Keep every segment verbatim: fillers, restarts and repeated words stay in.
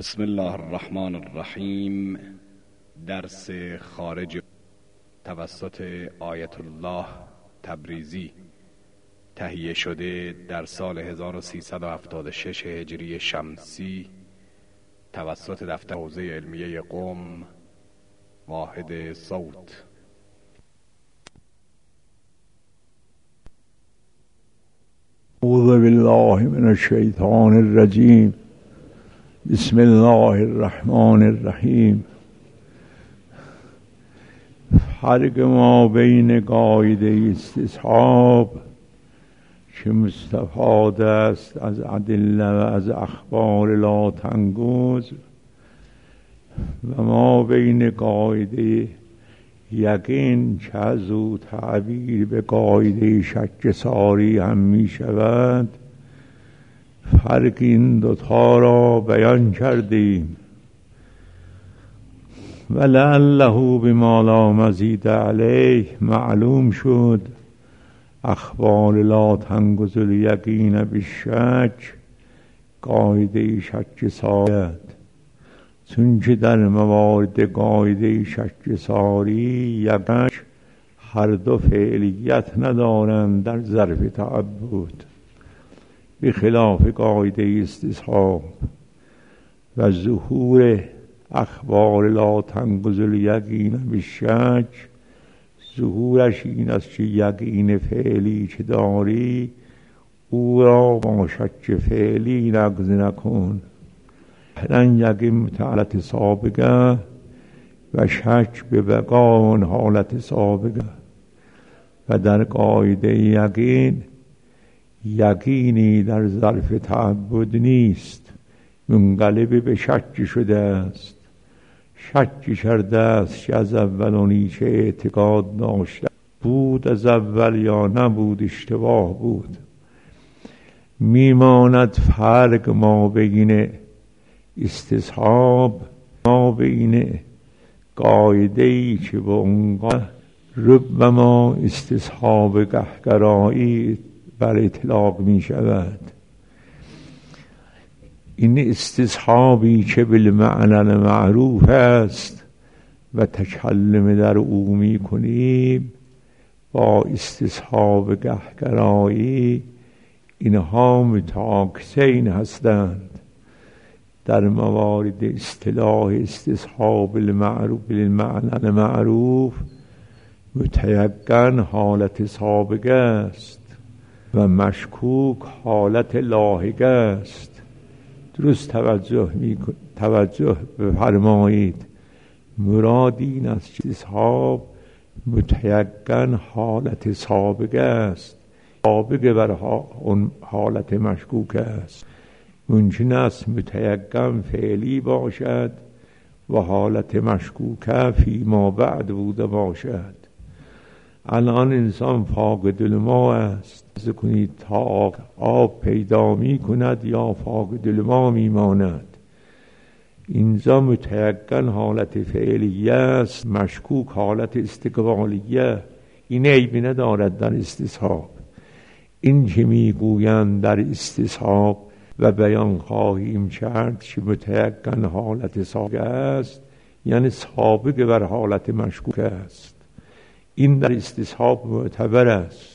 بسم الله الرحمن الرحیم. درس خارج توسط آیت الله تبریزی تهیه شده در سال هزار و سیصد و هفتاد و شش هجری شمسی توسط دفتر حوزه علمیه قم واحد صوت. اعوذ بالله من الشیطان الرجیم. بسم الله الرحمن الرحیم. فرق ما بین قاعده استصحاب که مستفاد است از ادله و از اخبار لا تنگوز و ما بین قاعده یقین که از او تعبیر به قاعده شک ساری هم می شود، فرق این دوتا را بیان کردیم و لعله بما لا مزید علیه معلوم شد اخبار لا تنگز الیقین بالشک قاعده شک ساری، چون که در موارد قاعده شک ساری یقین هر دو فعلیت ندارند در ظرف تعبد، بخلاف قاعده استصحاب. و ظهور اخبار لا تنقض الیقین بالشک ظهورش این است که یقین فعلی که داری او را با شک فعلی نقض نکن. لن یقین متعلت سابقه و شک به بقا آن حالت سابقه. و در قاعده یقین یقینی در ظرف تعبد نیست، منقلب به شک شده است. شک کرده است که از اول اونی که اعتقاد داشته بود از اول یا نبود اشتباه بود. میماند فرق ما بین استصحاب ما بین قاعده‌ای که با اونقا ربما استصحاب قهقرایی بر اطلاق می شود. این استصحابی که بالمعنى معروف است و تکلم در او می کنیم با استصحاب قهقرایی اینها متعاکسین هستند. در موارد اصطلاح استصحاب المعروف بالمعنى معروف متیقن حالت سابقه است و مشکوک حالت لاحقه است. درست توجه می توجه بفرمایید. مراد این است که استصحاب متیقن حالت سابقه است، سابقه بر اون حالت مشکوک است. ممکن است متیقن فعلی باشد و حالت مشکوکه فیما بعد بوده باشد. الان انسان فاقد الماء است، از کنید تا آب پیدا می کند یا فاقد الماء می ماند. اینجا متیقن حالت فعلیه است، مشکوک حالت استقبالیه. این عیبی ندارد در استصحاب. این که می گویند در استصحاب و بیان خواهیم کرد که متیقن حالت سابقه است یعنی سابقه بر حالت مشکوک است. این در استصحاب معتبر است.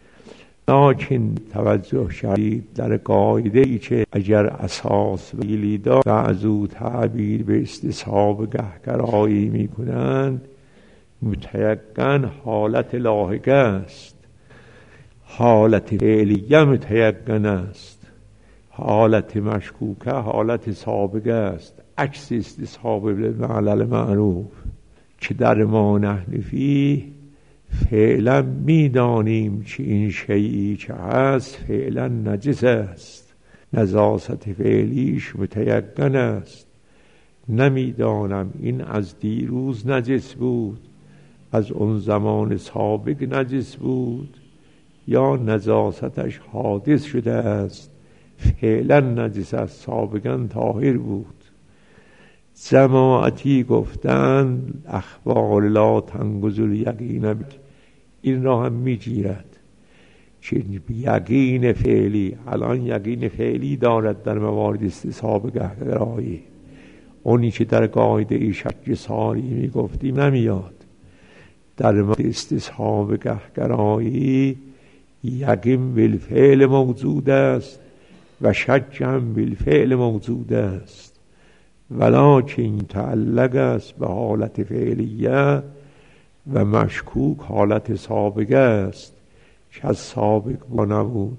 لیکن توجه شدید در قاعده ای که اگر اساس ویلی دارد و از او تعبیر به استصحاب قهقرایی می کنند متیقن حالت لاحقه است، حالت فعلیه متیقن است، حالت مشکوکه حالت سابقه است. عکس استصحاب بالمعنى معروف که در ما نحن فیه فعلا میدانیم که این شیئی که هست فعلا نجس است، نجاست فعلیش متیقن است. نمیدانم این از دیروز نجس بود، از اون زمان سابق نجس بود یا نجاستش حادث شده است. فعلا نجس است، سابقا طاهر بود. جماعتی گفتن اخبار لا تنقض الیقین، این را هم میگیرد که یقین فعلی الان یقین فعلی دارد در موارد استصحاب قهقرایی. اونی که در قاعده شک ساری می گفتیم نمیاد. در مورد استصحاب گهگرایی یقین بالفعل موجود است و شک هم بالفعل موجود است، ولکن تعلق است به حالت فعلیه و مشکوک حالت سابقه است که از سابق با نبود.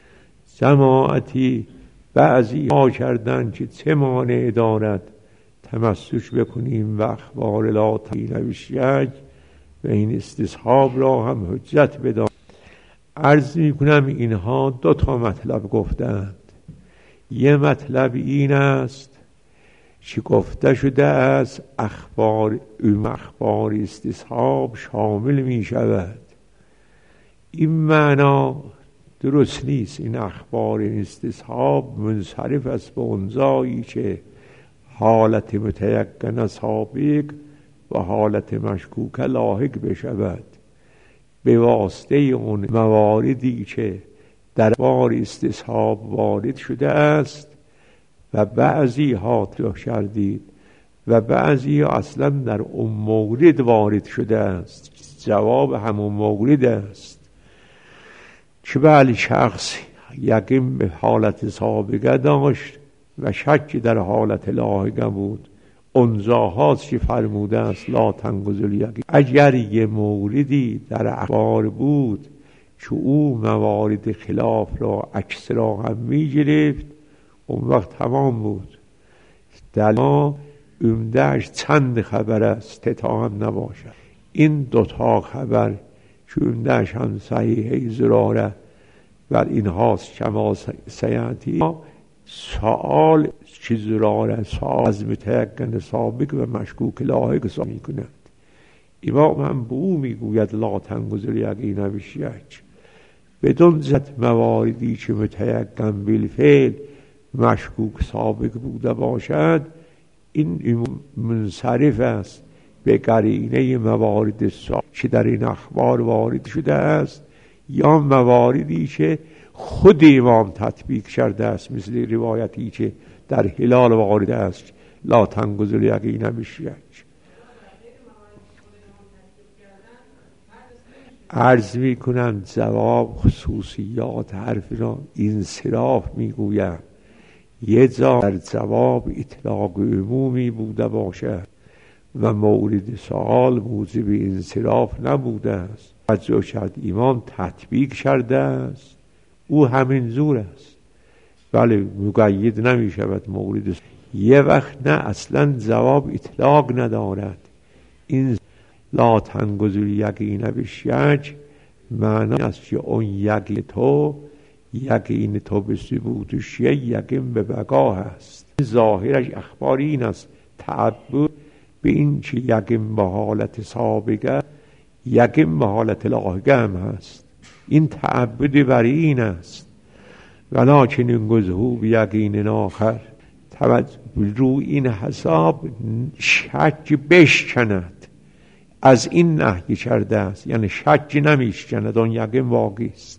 جماعتی بعضی ها کردن که چه مانع دارد تمسک بکنیم و اخبار لا تبیین بالشک و این استصحاب را هم حجت بدان. عرض می کنم اینها دو تا مطلب گفتند. یه مطلب این است که گفته شده است اخبار ام اخبار استصحاب شامل می شود. این معنا درست نیست. این اخبار استصحاب منصرف است به اونجایی که حالت متیقن سابق و حالت مشکوک لاحق بشود به واسطه اون مواردی که در بار استصحاب وارد شده است و بعضی ها تو شردید و بعضی ها اصلا در اون مورد وارد شده است. جواب همون مورد است که بله شخص یقین به حالت سابقه داشت و شک در حالت لاحقه بود. اونجا هاست که فرموده است لا تنقض الیقین. اگر یه موردی در اخبار بود که او موارد خلاف را عکس را هم می گرفت اون وقت تمام بود. در ما عمدهش چند خبر است تا هم نباشد. این دوتا خبر که عمدهش هم صحیحه زراره و این هاست کما سیاتی سوال چی زراره سوال از متیقن سابق و مشکوک لاحق سوال می کند. امام هم به او می گوید لا تنقض الیقین بالشک بدون زد مواردی که متیقن بالفعل مشکوک سابق بوده باشد این منصرف است به قرینه موارد سابق که در این اخبار وارد شده است یا مواردی که خود امام تطبیق کرده است، مثل روایتی که در هلال وارد است لا تنقض الیقین بالشک. عرض می کنم جواب خصوصیات حرف را انصراف می گویم. یه جا در جواب اطلاق عمومی بوده باشد و مورد سوال موجب انصراف نبوده است. توجه شد امام تطبیق کرده است او همین زور است. بله مقید نمی شود مورد سوال. یه وقت نه اصلا جواب اطلاق ندارد. این لا تنقض الیقین بالشک معنی است که اون یقین تو یقین تو به ثبوت شیء یقین به بقا هست. ظاهرش اخبار این است تعبد به این که یقین به حالت سابقه یقین به حالت لاحقه هم هست. این تعبد بر این است ولکن انقضه بیقین آخر. توجه رو این حساب شک بشکند از این نهی کرده است، یعنی شک نمیشکند اون یقین واقعی است.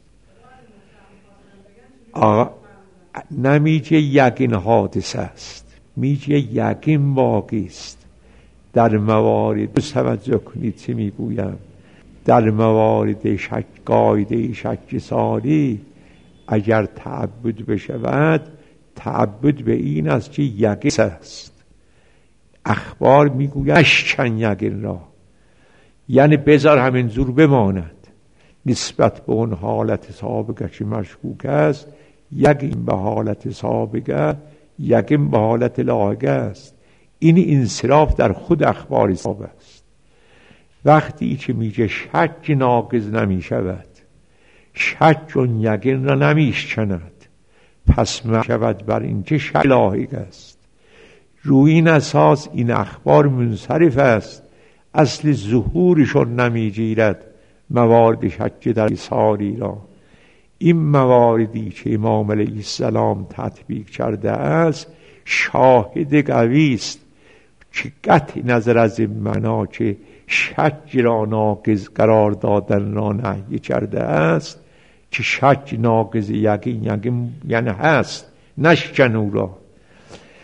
نمیگه یقین حادث است، میگه یقین واقعی است. در موارد توجه کنید چی میگویم. در موارد شک قاعده شک ساری اگر تعبد بشود تعبد به این است که یقین است. اخبار میگوید اشکن یقین را، یعنی بذار همین زور بماند نسبت به اون حالت سابقه که مشکوک است. یقین به حالت سابقه یقین به حالت لاحقه است. این انصراف در خود اخبار سابقه است. وقتی که میگه شک ناقض نمی شود، شک اون یقین را نمیشکند، پس می شود بر این که شک لاحق است. روی این اساس این اخبار منصرف است، اصل ظهورشون نمیگیرد موارد شک در ساری را. این مواردی که امام علیه السلام تطبیق کرده است شاهد قوی است که قطع نظر از این معنا که شک را ناقض قرار دادن را نهی کرده است که شک ناقض یقین یقین یعنی هست نشکن او را.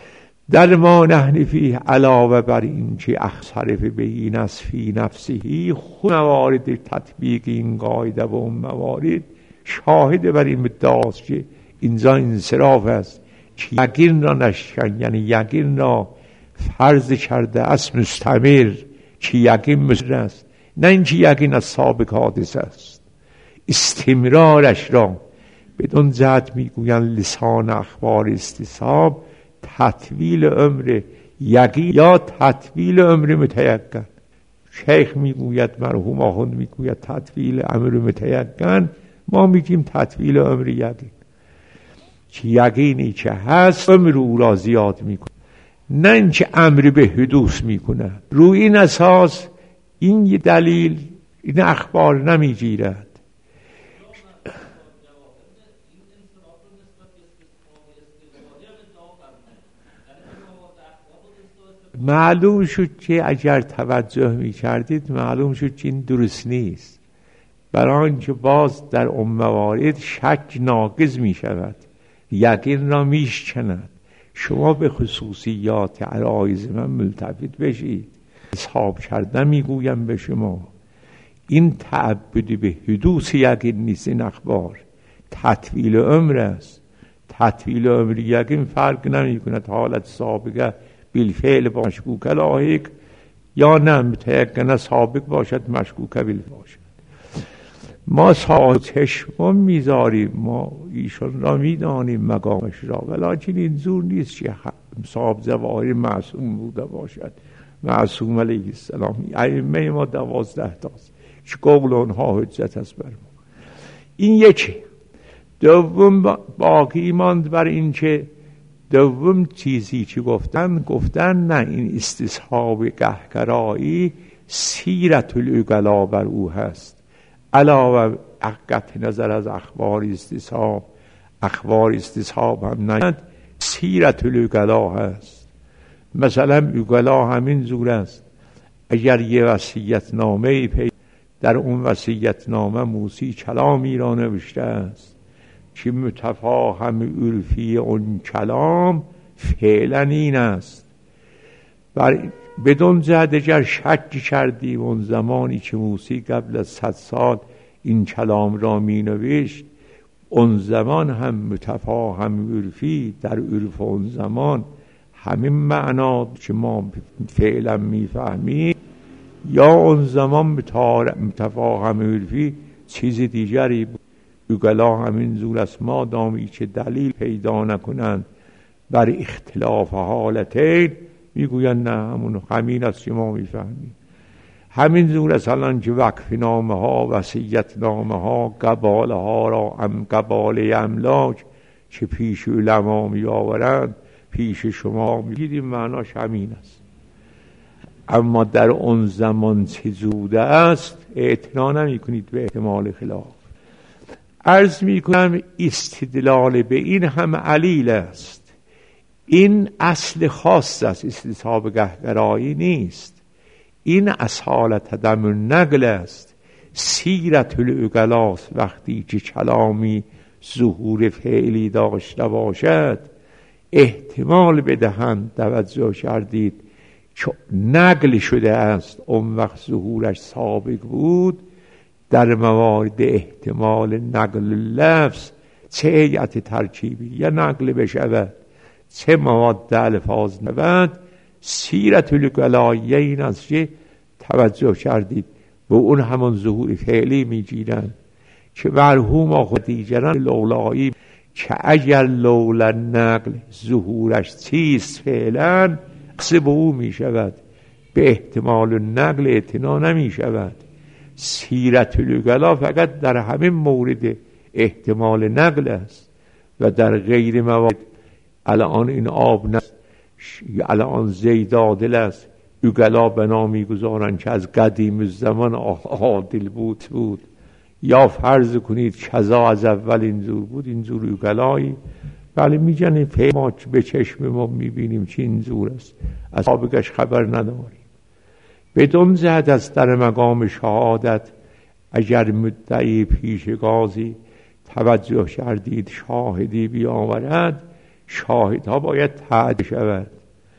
در ما نحن فیه علاوه بر این که اخصرف به این از فی نفسهی، خود موارد تطبیق این قاعده و اون موارد شاهد بر این مدعاست که اینجا انصراف است که یقین را نشکن، یعنی یقین را فرض کرده است مستمر، که یقین مستمر است، نه اینکه یقین از سابق حادث است. استمرارش را بدون جهت میگویند لسان اخبار استصحاب تطویل عمر یقین یا تطویل عمر متیقن. شیخ میگوید، مرحوم آخوند میگوید تطویل عمر متیقن، ما میگیم تطویل عمر یقین، که یقینی که هست عمر او را زیاد میکنه، نه اینکه امر به حدوث میکنه. روی این اساس این یه دلیل این اخبار نمیگیرد. معلوم شد که اگر توجه می کردید معلوم شد که این درست نیست، برای آنکه باز در اون موارد شک ناقض می شود، یقین را می شکند. شما به خصوصیات عرایض من ملتفت بشید. حساب کردن می گویم به شما، این تعبد به حدوث یقین نیست، این اخبار تطویل عمر است. تطویل عمر یقین فرق نمی کند حالت سابقه بالفعل با مشکوک لاحق یا نه متیقن سابق باشد مشکوک بالفعل باشد. ما چشم میذاریم، ما ایشان را میدانیم مقامش را، ولیکن این زور نیست که صاحب ظواهر معصوم بوده باشد. معصوم علیه السلام ائمه ما دوازده تاست که قول آنها حجت است بر ما. این یکی. دوم باقی ماند بر این که دوم چیزی که گفتن گفتن نه این استصحاب قهقرایی سیرت العقلا بر او هست، علاوه قطع نظر از اخبار استصحاب. اخبار استصحاب هم نه، سیرت العقلا هست. مثلا عقلا همین زور است، اگر یه وصیت نامه پی در اون وصیت نامه موسی کلامی را نوشته است که متفاهم عرفی اون کلام فعلا این است، بر بدون جهت اگر شک کردی اون زمانی که موسی قبل از صد سال این کلام را می نوشت، اون زمان هم متفاهم عرفی در عرف اون زمان همین معنا که ما فعلا می فهمیم، یا اون زمان متفاهم عرفی چیز دیگری بود. عقلا همین زور است، ما دامی که دلیل پیدا نکنند بر اختلاف حالتین میگوین نه همون همین است که ما میفهمیم. همین زور است الان که وقف نامه ها، وصیت نامه ها، قباله ها را ام قباله املاک که پیش علما می آورند پیش شما میگیدیم، معناش همین است. اما در اون زمان چه زوده است اعتنا نمی کنید به احتمال خلاف. عرض می کنم استدلال به این هم علیل است. این اصل خاص است، استصحاب قهقرایی نیست. این اصالت عدم نقل است، سیرت العقلاست. وقتی که کلامی ظهور فعلی داشته باشد احتمال بدهند، توجه کردید که نقل شده است، اون وقت ظهورش سابق بود. در موارد احتمال نقل لفظ چه هیئت ترکیبی یا نقل بشود چه مواد الفاظ نبود، سیرت العقلایه این است که توجه کردید به اون همان ظهور فعلی میگیرند که مرحوم آخود دیگران لولایی که اگر لولا نقل ظهورش چیست فعلا قصه به او می شود، به احتمال نقل اعتنا نمی شود. سیرت العقلا فقط در همین مورد احتمال نقل است و در غیر موارد الان این آب نست، الان زید عادل است، عقلا بنا میگذارند که از قدیم زمان عادل بود بود یا فرض کنید کذا از اول اینجور بود، اینجور عقلایی بله میگن ما به چشم ما میبینیم چه اینجور است، از سابقش خبر نداریم. بدون جهت از در مقام شهادت اگر مدعی پیش قاضی توجه کردید شاهدی بیاورد، شاهدها باید تعدیل شود.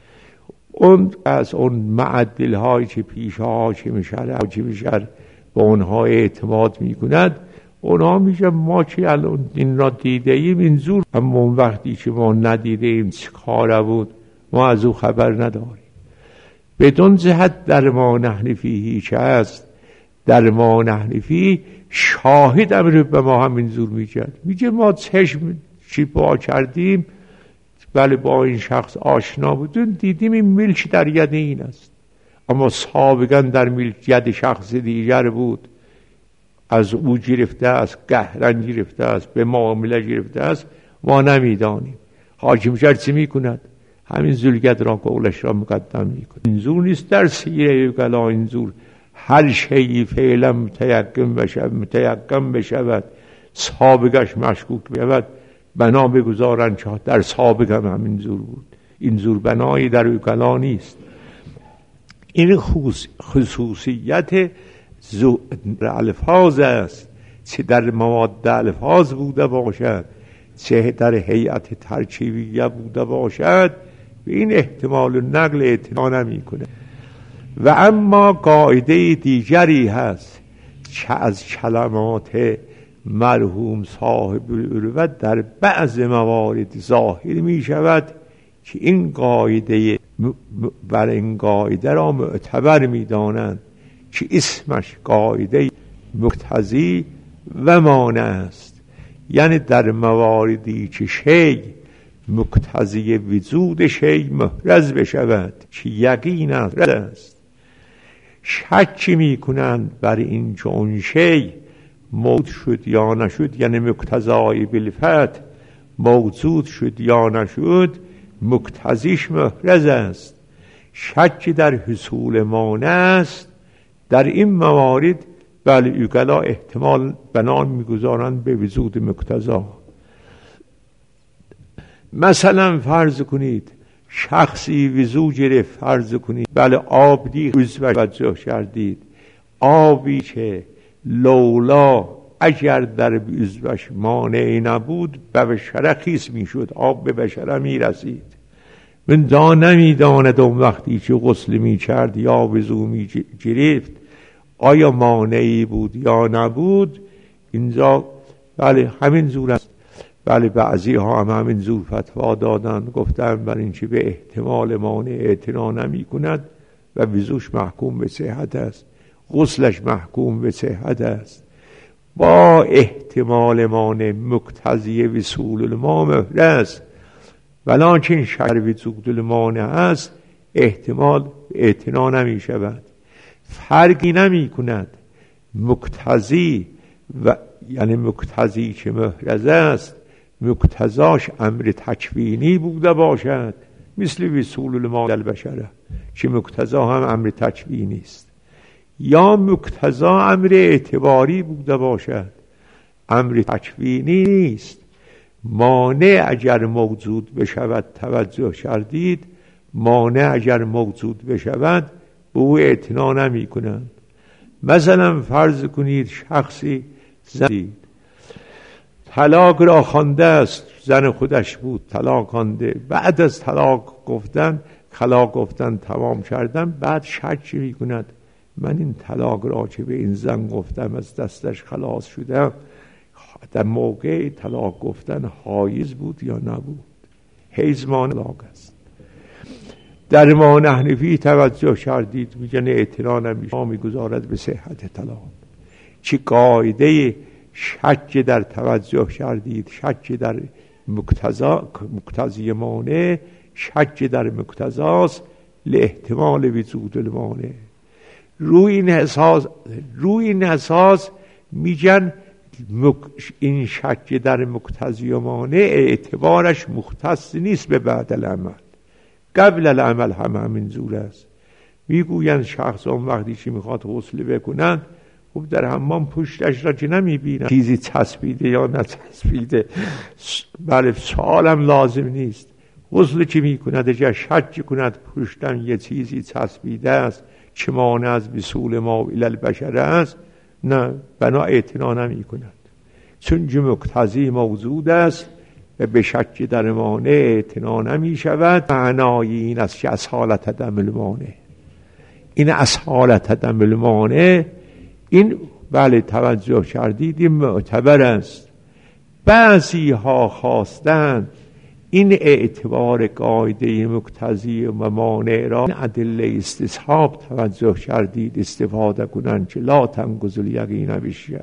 اون از اون معدل هایی که پیش حاکم شهر حاکم شهر به اونها اعتماد میکند، اونها میگن ما که الان این را دیده ایم اینجور، اما اون وقتی که ما ندیده ایم چه کاره بود ما از او خبر نداریم. بدون جهت در ما نحن فیه که است، در ما نحن فیه شاهد امر به ما هم اینجور میگه میگه ما چشم چی با کردیم، بله با این شخص آشنا بودیم، دیدیم این ملک در ید این است، اما سابقا در ملک ید شخص دیگر بود، از او گرفته است، قهرن گرفته است، به معامله گرفته است، ما نمیدانیم. حاکم شهر چی میکند؟ همین زلگد را قولش را مقدم میکند. اینجور نیست در سیره اوغلا، اینجور هر شیئی فعلا متیقن بشود متیقن بشود سابقش مشکوک بشود بنا بگذارن که در سابق هم همین زور بود. این زور بنایی در اوغلا نیست. این خصوصیت الفاظ است، چه در مواد الفاظ بوده باشد چه در هیئت ترکیبیه بوده باشد، به این احتمال نقل اعتنا نمی کنه. و اما قاعده دیگری هست که از کلمات مرحوم صاحب العروت در بعض موارد ظاهر می شود که این قاعده بر این قاعده را معتبر می دانند که اسمش قاعده مقتضی و مانع است. یعنی در مواردی که شی مقتضی وجود شی محرز بشود که یقین است، شک می کنند بر این که اون شی موجود شد یا نشد، یعنی مقتضای بالفتح موجود شد یا نشد، مقتضیش محرز است. شک در حصول مانع است. در این موارد بله اوغلا احتمال بنا میگذارند به وجود مقتضا. مثلا فرض کنید شخصی وضو گرفت، فرض کنید بله آب دید، عضو توجه کردید، آبی که لولا اگر در عضوش مانعی نبود به بشره خیس میشد، آب به بشره میرسید. من دا نمیداند اون وقتی که غسل میکرد یا وضو میگرفت آیا مانعی بود یا نبود. اینجا بله همین زور است. بله بعضی ها هم همین زور فتوا دادن، گفتن بر این که به احتمال مانع اعتنا نمی کند و وضوش محکوم به صحت است، غسلش محکوم به صحت است. با احتمال مانع مقتضی وصول الماء محرز، ولکن شر وجود المانع است احتمال اعتنا نمی شود. فرقی نمی کند مقتضی و یعنی مقتضی که محرز است مقتضاش امر تکوینی بوده باشد، مثل وصول الماء البشره که مقتضا هم امر تکوینی است، یا مقتضا امر اعتباری بوده باشد، امر تکوینی نیست. مانع اگر موجود بشود توجه کردید، مانع اگر موجود بشود به او اعتنا نمی کنند. مثلا فرض کنید شخصی زن طلاق را خوانده است، زن خودش بود طلاق خوانده، بعد از طلاق گفتن طلاق گفتن تمام کردن، بعد شک می کند من این طلاق را که به این زن گفتم از دستش خلاص شدم، در موقع طلاق گفتن حایز بود یا نبود. حیز مانع طلاق است. در ما نحن فیه توجه کردید میگن اعتنا نمیشه، میگذارد به صحت طلاق. چه قاعده شک در توجه کردید، شک در مقتضا مقتضی مانع، شک در مقتضاست لاحتمال وجود المانع. روی این اساس روی این اساس میگن این شک در مقتضی و مانع اعتبارش مختص نیست به بعد العمل، قبل العمل هم همین زور است. میگویند شخص اون وقتی که میخواد غسل بکنن، خب در حمام پشتش را که نمیبینن چیزی چسبیده یا نچسبیده، بله سوالم لازم نیست. غسل که میکند اگر شک کند پشتم یه چیزی چسبیده است که مانع از وصول ما الی البشره است، نه بنا اعتنا نمی کند، چون مقتضی موجود است و به شک در مانع اعتنا نمی شود. معنای این است که اصالت دم المانع، این اصالت دم المانع، این بله توجه کردید این معتبر است. بعضی ها خواستند این اعتبار قاعده مقتضی و مانع را ادله استصحاب توجه کردید استفاده کنند که لا تنقض الیقین بالشک.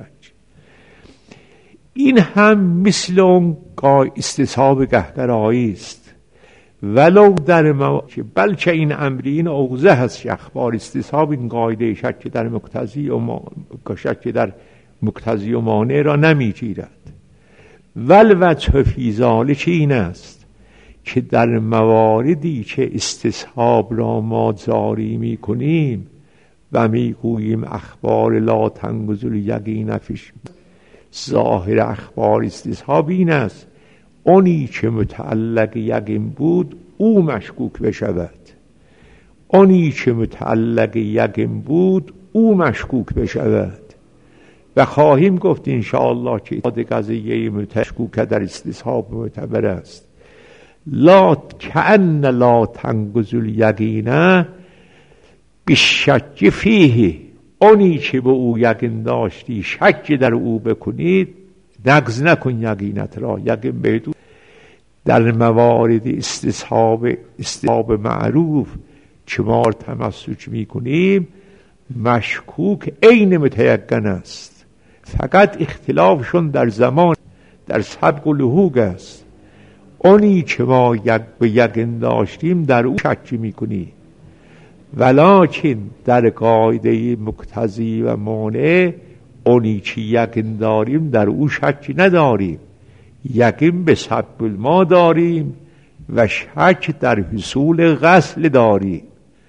این هم مثل اون استصحاب قهقرایی است، ولو در مو... بلکه این امری این اوضح هست که اخبار استصحاب این قاعده شک در مقتضی و ما... شک در مقتضی و مانع را نمیگیرد. والوجه فی ذلک این است که در مواردی که استصحاب را ما جاری می کنیم و می گوییم اخبار لا تنقض الیقین فیش، ظاهر اخبار استصحاب این است اونی که متعلق یقین بود او مشکوک بشود، اونی که متعلق یقین بود او مشکوک بشود. و خواهیم گفت انشاءالله که قضیه مشکوک در استصحاب معتبر است. لا کأن لا تنقض الیقین بالشک فیه، اونی که به او یقین داشتی شک در او بکنید نقض نکن یقینت را، یقین بدون. در موارد استصحاب استصحاب معروف که ما تمسک میکنیم مشکوک عین متیقن است، فقط اختلافشون در زمان در سبق و لحوق است. اونی که ما یک به یقین داشتیم در او شک میکنیم، ولکن در قاعده مقتضی و مانع اونی که یقین داریم در او شک نداریم، یقین به سبب ما داریم و شک در حصول غسل داریم.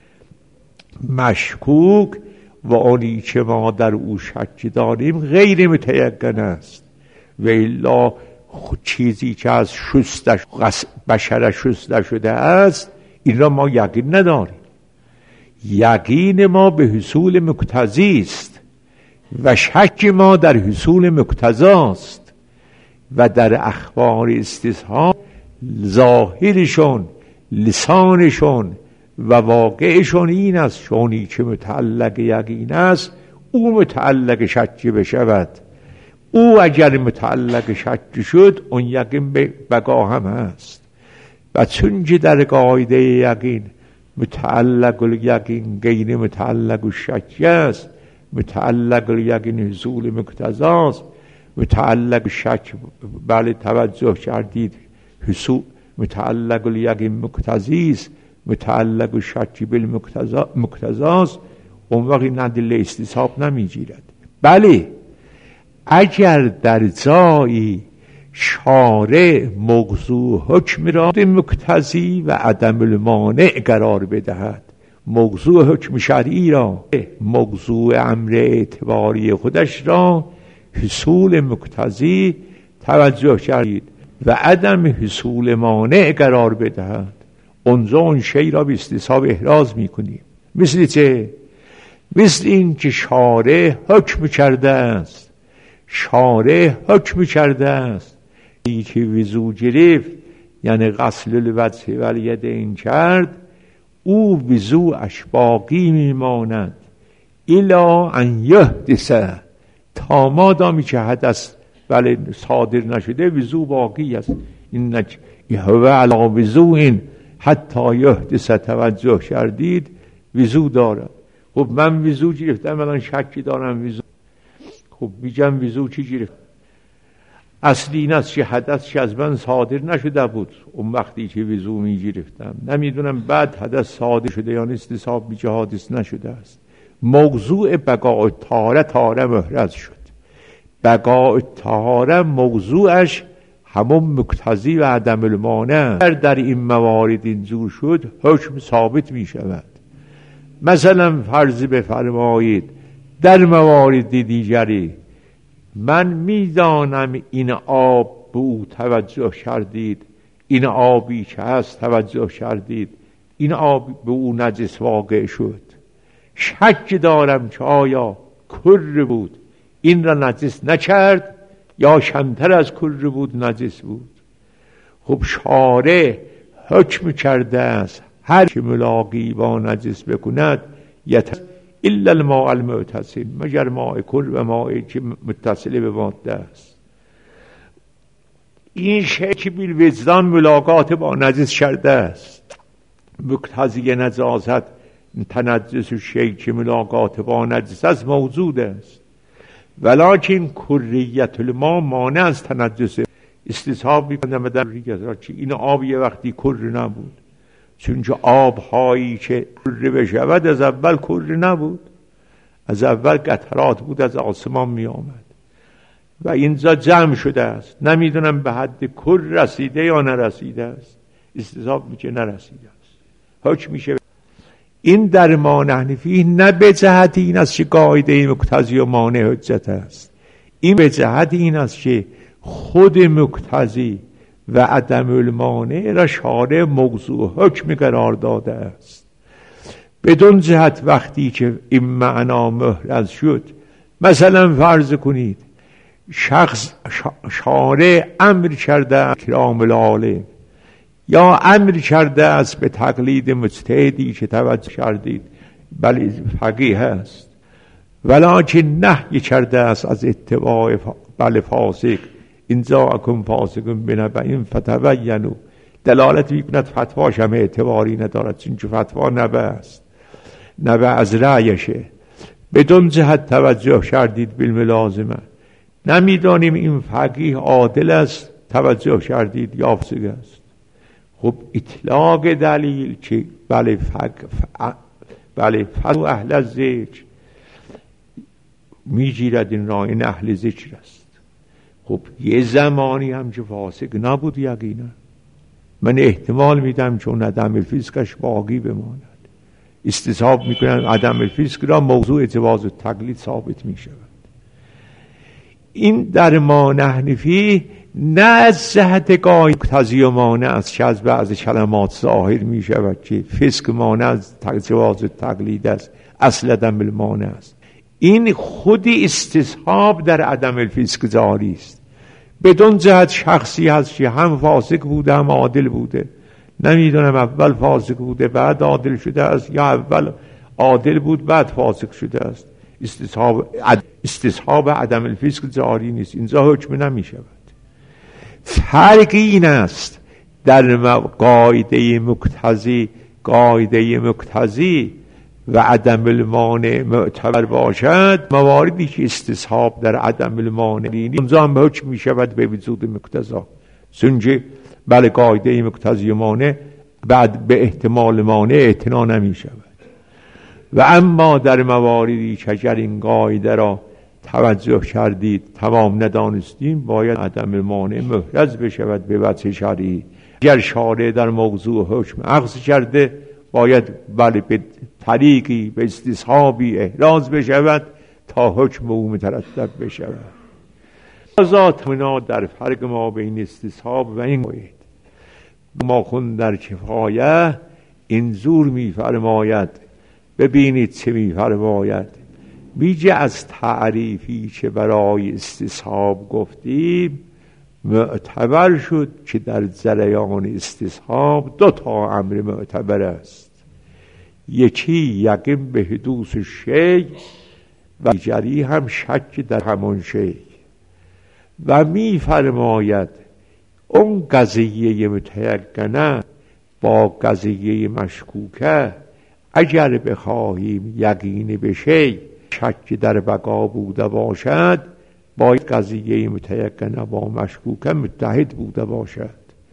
مشکوک و اونی که ما در او شک داریم غیر متیقن است، و الا چیزی که از شستش بشر شسته شده است این را ما یقین نداریم. یقین ما به حصول مقتضی است و شک ما در حصول مقتضاست. و در اخبار استصحاب ظاهرشون لسانشون و واقعشون این است چونی که متعلق یقین است او متعلق شک بشود. او اگر متعلق شک شد اون یقین بقا هم هست. و چون که در قاعده یقین متعلق الیقین غیر متعلق الشک است، متعلق الیقین حصول مقتضاست، متعلق شک بله توجه کردید حصول متعلق الیقین مقتضی است، متعلق شک بالمقتضاست، اون وقت این ادله استصحاب نمیگیرد. بله اگر در جایی شارع موضوع حکم را مقتضی و عدم المانع قرار بدهد، موضوع حکم شرعی را موضوع امر اعتباری خودش را حصول مقتضی توجه کردید و عدم حصول مانع قرار بدهد، اونجا اون شی را به استصحاب احراز میکنیم. مثل چه؟ مثل این که شارع حکم کرده است، شارع حکم کرده است ای که وضو گرفت یعنی غسل الوجه و الیدین کرد، او وضوعش باقی میماند الا ان یحدث، تا مادامی که حدث ولی صادر نشده وضو باقی است. این هو علی وضوء حتی یحدث توجه کردید وضو دارد. خب من وضو گرفتم الان شکی دارم وضو، خب میگم وضو چی گرفت؟ اصلی این است که حدث از من صادر نشده بود اون وقتی که وضو میگرفتم، نمیدونم بعد حدث صادر شده یا استصحاب میگه حادث نشده است. موضوع بقاء الطهاره طهاره محرز شد، بقاء الطهاره موضوعش همون مقتضی و عدم المانع. در این موارد اینجور شد حکم ثابت می شود. مثلا فرض بفرمایید در موارد دیگری من میدانم این آب به او توجه کردید، این آبی که هست توجه کردید، این آب به او نجس واقع شد، شک دارم که آیا کر بود این را نجس نکرد یا کمتر از کر بود نجس بود. خب شارع حکم کرده است هر که ملاقی با نجس بکند یت الا الماء المتصل، مگر ماء کل و ماء که متصل به ماده است. این شیء که بالوجدان ملاقات با نجس کرده است، مقتضی نجاست تنجس شیء که ملاقات با نجس است موجود است، ولکن کریت الماء مانع از تنجس. استصحاب میکنم در ریگه چی این آب یه وقتی کر نبود، چون آب هایی که کر بشود از اول کر نبود، از اول قطرات بود از آسمان می آمد و اینجا جمع شده است، نمیدونم به حد کر رسیده یا نرسیده است. استصحاب میگه نرسیده است، حکم میشه. این در ما نحنفی نه به جهت این است که قاعده مقتضی و مانع حجت است، این به جهت این است که خود مقتضی و عدم المانع را شارع موضوع حکم قرار داده است. بدون جهت وقتی که این معنا محرز شد، مثلا فرض کنید شخص شارع امر کرده اکرام العالم یا امر کرده است به تقلید مجتهدی که توجه کردید بله فقیه است، ولکن نهی کرده است از اتباع بله فاسق، اینجا اکن فاسقون بنبأ فتبینوا، دلالت میکند فتواش هم اعتباری ندارد چون که فتوا نبه است، نبه از رأیشه. بدون جهت توجه کردید بالملازمه، نمیدانیم این فقیه عادل است، توجه کردید یا فاسق است. خب اطلاق دلیل که بله فق ف... بله فتوا اهل ذکر میگیرد این را، این اهل ذکر است. خب یه زمانی هم که فاسق نبود یقینا، من احتمال میدم چون عدم الفسقش باقی بماند. استصحاب میکنن عدم الفسق را موضوع جواز و تقلید ثابت میشود. این در ما نحنفی نه از جهت قاعده مقتضی و مانع است که از بعض کلمات ظاهر میشود که فسق مانع از جواز و تقلید است، اصل عدم المانع است. این خود استصحاب در عدم الفسق جاری است. بدون جهت شخصی هست که هم فاسق بوده هم عادل بوده، نمیدونم اول فاسق بوده بعد عادل شده است یا اول عادل بود بعد فاسق شده است، استصحاب استصحاب عدم الفسق جاری نیست، اینجا حکم نمی شود. فرق این است در قاعده مقتضی قاعده مقتضی و عدم المانع معتبر باشد، مواردی که استصحاب در عدم المانع اونجا هم حکم می شود به وجود مقتضا، چونکه بله قاعده مقتضی و مانع بعد به احتمال مانع اعتنا نمی شود. و اما در مواردی که اگر این قاعده را توجه کردید تمام ندانستیم، باید عدم المانع محرز بشود به وجه شرعی. اگر شارع در موضوع حکم اخذ کرده، باید بله به طریقی به استصحابی احراز بشود تا حکم او مترتب بشود. ذات منا در فرق ما بین استصحاب و این قاعده ما خون در کفایه اینجور می فرماید. ببینید چه می فرماید، میگه از تعریفی که برای استصحاب گفتیم معتبر شد که در جریان استصحاب دو تا امر معتبر است، یکی یقین به حدوث شیء و دیگری هم شک در همان شیء. و می فرماید اون قضیه متیقنه با قضیه مشکوکه اگر بخواهیم یقین به شیء شک در بقا بوده باشد، باید قضیه متیقنه با مشکوکه متحد بوده باشد.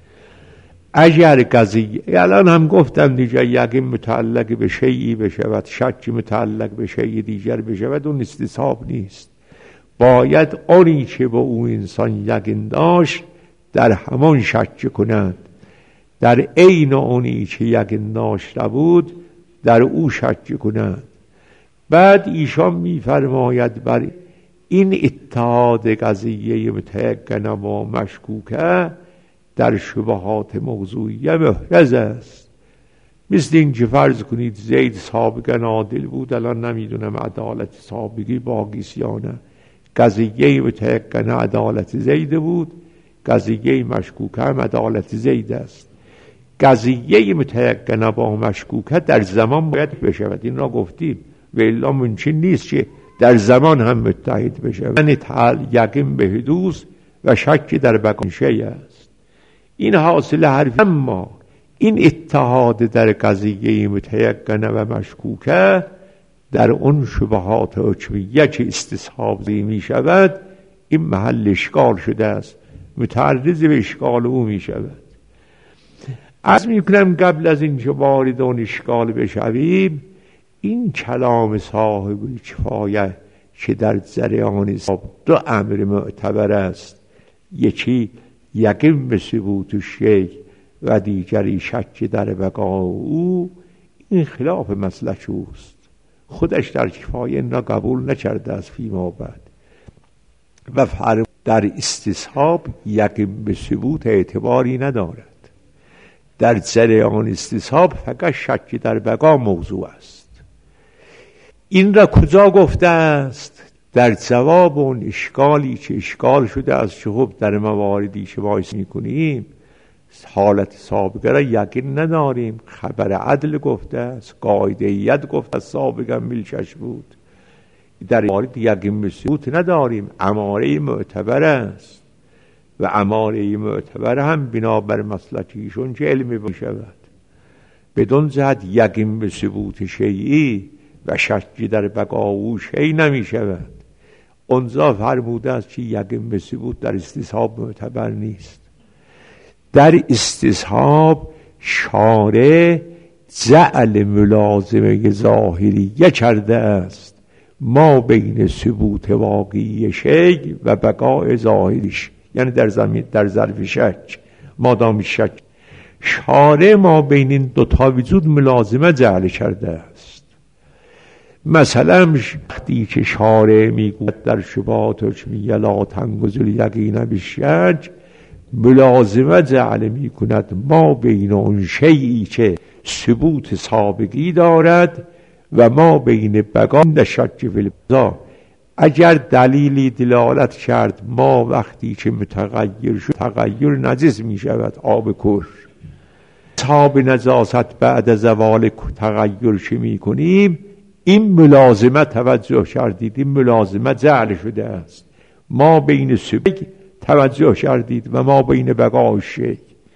اگر قضیه الان هم گفتم دیگر یقین متعلق به شیئی بشود، شک متعلق به شیء دیگر بشود، اون استصحاب نیست. باید آنی که با اون انسان یقین داشت در همان شک کند، در عین آنی که یقین داشت بود در او شک کند. بعد ایشان می‌فرماید بر این اتحاد قضیه متیقنه با مشکوکه در شبهات موضوعیه محرز است. مثل این که فرض کنید زید سابقا عادل بود، الان نمیدونم عدالت سابقی باقی است یا نه. قضیه متیقنه عدالت زید بود، قضیه مشکوکه هم عدالت زید است. قضیه متیقنه با مشکوکه در زمان باید بشود، این را گفتیم، و الا ممکن نیست که در زمان هم متحد بشود. یعنی تعال یقین به حدوث و شک در بقا شیء است. این حاصل حرف. اما این اتحاد در قضیه متیقنه و مشکوکه در اون شبهات حکمیه که استصحاب می شود، این محل اشکال شده است، متعرض به اشکال او می شود. عرض می کنم قبل از این که وارد اون اشکال بشویم، این کلام صاحب کفایه که در جریان دو امر معتبر است، یکی یقین به ثبوت شیء و دیگری شک در بقا او، این خلاف مسلک اوست. خودش در کفایه این را قبول نکرده است فیما بعد و فرمود در استصحاب یقین به ثبوت اعتباری ندارد. در جریان استصحاب فقط شک در بقا موضوع است. این را کجا گفته است؟ در جواب اون اشکالی که اشکال شده است که خب در مواردی که باعث میکنیم حالت سابقه را یقین نداریم. خبر عدل گفته است، قاعده‌ایت گفته است، سابقا میلشش بود. در مورد یقین به ثبوت نداریم، اماره معتبر است و اماره معتبر هم بنابر مسلکیشون که علمی بشود. بدون جهت یقین به ثبوت شیئی و شکی در بقا او شیء نمی شود. اونجا فرموده است که یقین به ثبوت در استصحاب معتبر نیست. در استصحاب شارع جعل ملازمه ظاهریه کرده است ما بین ثبوت واقعی شیء و بقای ظاهریش، یعنی در زمین در ظرف شک، مادام شک شارع ما بین این دوتا وجود ملازمه جعل کرده است. مثلا وقتی که شارع میگوید در شبهات حکمیه لا تنقض الیقین بالشک، ملازمه جعل می کند ما بین اون شیئی که ثبوت سابقی دارد و ما بین بقا شک فی البقا. اگر دلیلی دلالت کرد ما وقتی که متغیر شد تغییر نجس می شود، آب کر صاب نجاست بعد زوال تغییر چه می کنیم، این ملازمه توجه کردید، این ملازمه جعل شده است ما بین ثبوت توجه کردید و ما بین بقای شیء.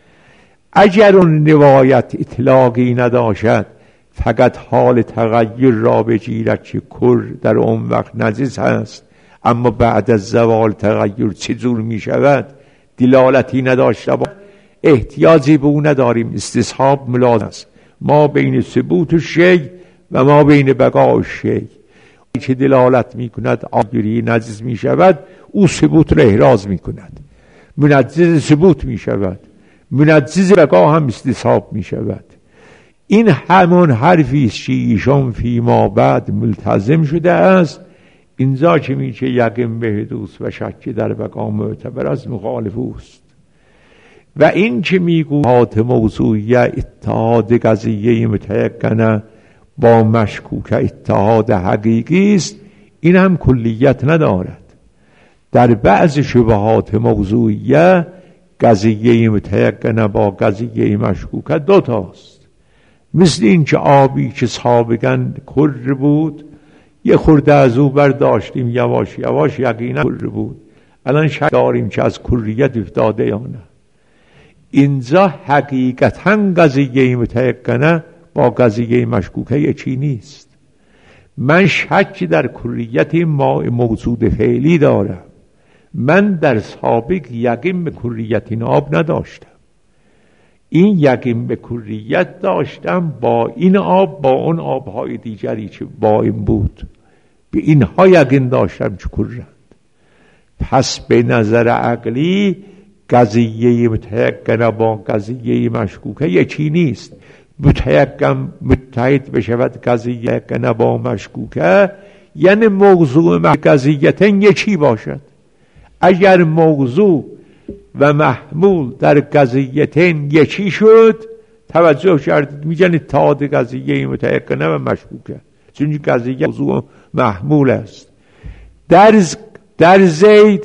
اگر اون روایت اطلاقی نداشت، فقط حال تغییر را بگیرد که کر در اون وقت نجس هست، اما بعد از زوال تغییر چجور می شود دلالتی نداشته با احتیاجی به اون نداریم. استصحاب ملازم است ما بین ثبوت شیء و ما بین بقای شیء. که دلالت می کند آگری نجس می شود، او ثبوت را احراز می کند، منجز ثبوت می شود، منجز بقا هم استصحاب می شود. این همون حرفی است که ایشان فیما بعد ملتزم شده است. اینجا که می که یقین به حدوث و شک در بقا معتبر از مخالف است. و این که می گوید موضوعی اتحاد قضیه متیقنه با مشکوک اتحاد حقیقی است، این هم کلیت ندارد. در بعض شبهات موضوعیه قضیه متیقنه با قضیه مشکوکه دو تاست. مثل این که آبی که سابقا کر بود یه خورده از او برداشتیم یواش یواش یقینا کر بود، الان شک داریم که از کریت افتاده یا نه. اینجا حقیقتا قضیه متیقنه با قضیه مشکوکه یکی نیست. من شک در کریت ما موجود فعلی دارم، من در سابق یقین به کریت این آب نداشتم. این یقین به کریت داشتم با این آب با اون آبهای دیگری که با این بود، به اینها یقین داشتم که کرند. پس به نظر عقلی قضیه متیقنه با قضیه مشکوکه یکی نیست. متیقن متحد بشود قضیه متیقنه با مشکوکه یعنی موضوع قضیتن یکی باشد. اگر موضوع و محمول در قضیتن یکی شد، توجه کردید میگن اتحاد قضیه متیقنه و مشکوکه، چون قضیه موضوع محمول است. در در زید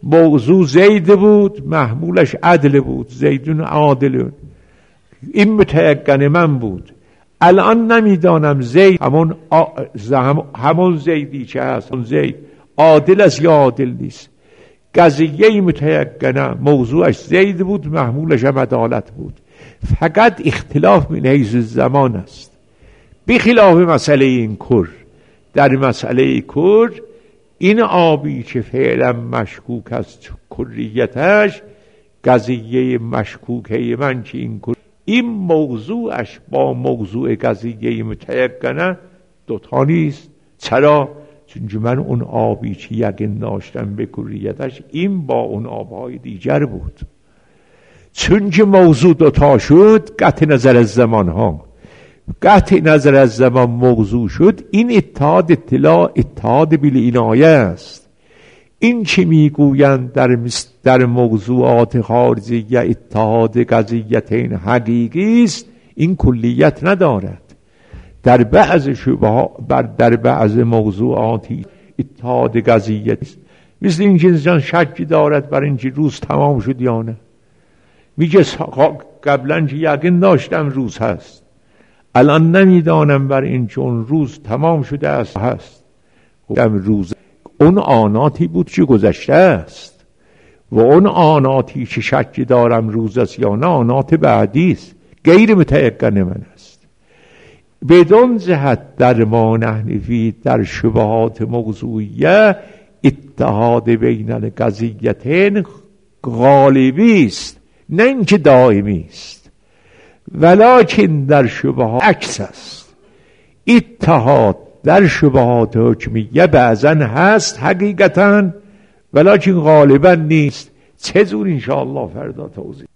موضوع زید بود، محمولش عدل بود، زیدون عادلون، این متیقن من بود. الان نمیدانم زید همون, آ... همون زیدی چه هست، همون زید عادل است یا عادل نیست. قضیه متیقنه موضوعش زید بود، محمولش هم عدالت بود، فقط اختلاف من حیث زمان است. بخلاف مسئله این کر، در مسئله کر این آبی که فعلا مشکوک است کریتش، قضیه مشکوکه من که این کر، این موضوعش با موضوع قضیه متیقنه دوتا نیست. چرا؟ چون من اون آبی که یقین داشتم به کریتش، این با اون آبهای دیگر بود. چون که موضوع دوتا شد، قطع نظر از زمان ها، قطع نظر از زمان موضوع شد، این اتحاد اطلاع اتحاد بالعنایه است. این که میگویند در, در موضوعات خارجی اتحاد قضیتین حقیقی است، این کلیت ندارد. در بعض شبه بر در بعض موضوعاتی اتحاد قضیت است. مثل این جنس شکی دارد بر اینکه روز تمام شد یا نه. میگه قبلا که یقین داشتم روز هست، الان نمیدانم بر این چون روز تمام شده است هست. روز اون آناتی بود که گذشته است و اون آناتی که شکی دارم روز است یا نه آنات بعدی است، غیر متیقن من است. بدون جهت در ما نحنفی در شبهات موضوعیه اتحاد بین القضیتین غالبی است، نه اینکه دائمی است. ولکن در شبهات عکس است. اتحاد در شبهات حکمیه بعضا هست حقیقتا، ولکن غالبا نیست. چه جور انشاءالله فردا توضیح